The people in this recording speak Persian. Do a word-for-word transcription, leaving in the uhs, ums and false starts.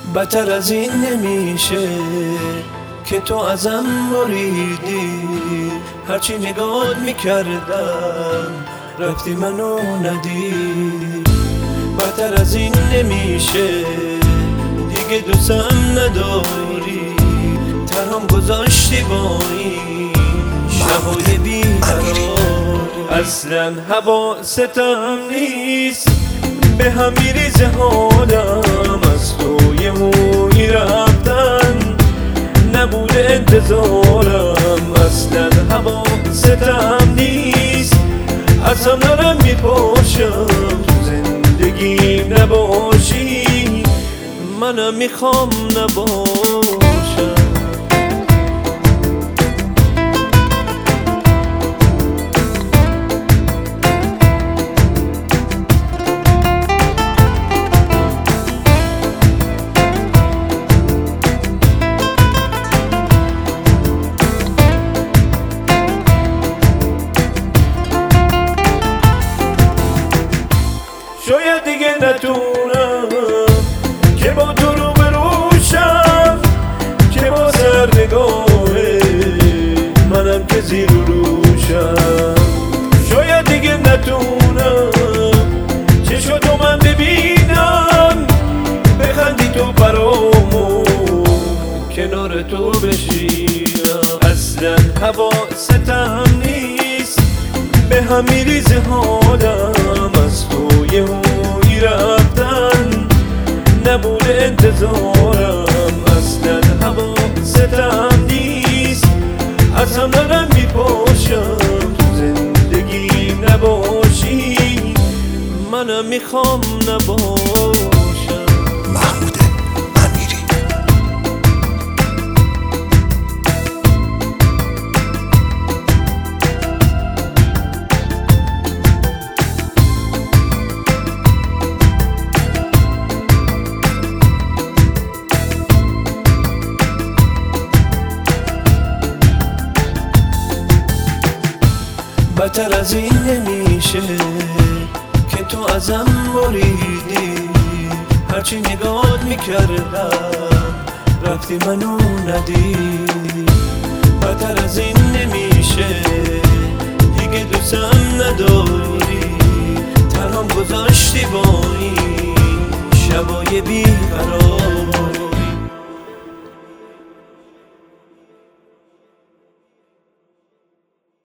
بدتر از این نمیشه که تو ازم بریدی. هرچی نگات میکردم رفتی منو ندیدی. بدتر از این نمیشه دیگه دوستم نداری. تنهام گذاشتی با این شبای بیقرار. اصلا حواستم نیست به هم میریزه حالم. از توی موی رفتن نبوده انتظارم. اصلا حواستم نیست اصلا دارم میپاشم. تو زندگیم نباشی منم میخوام نباشم. شاید دیگه نتونم که با تو رو بروشم، که با سرنگاه منم که زیر و روشم. شاید دیگه نتونم چشاتو من ببینم، بخندی تو برامو کنار تو بشینم. اصلا حواستم نیست به هم میریزه حالم. از توی موی رفتن نبوده انتظارم. اصلا حواستم نیست اصلا دارم میپاشم. تو زندگیم نباشی منم میخوام نباشم. محمود امیری. بدتر از این نمیشه که تو ازم بریدی. هرچی نگات میکردم رفتی منو ندیدی. بدتر از این نمیشه دیگه دوستم نداری. تنهام گذاشتی با این شبای بیقرار.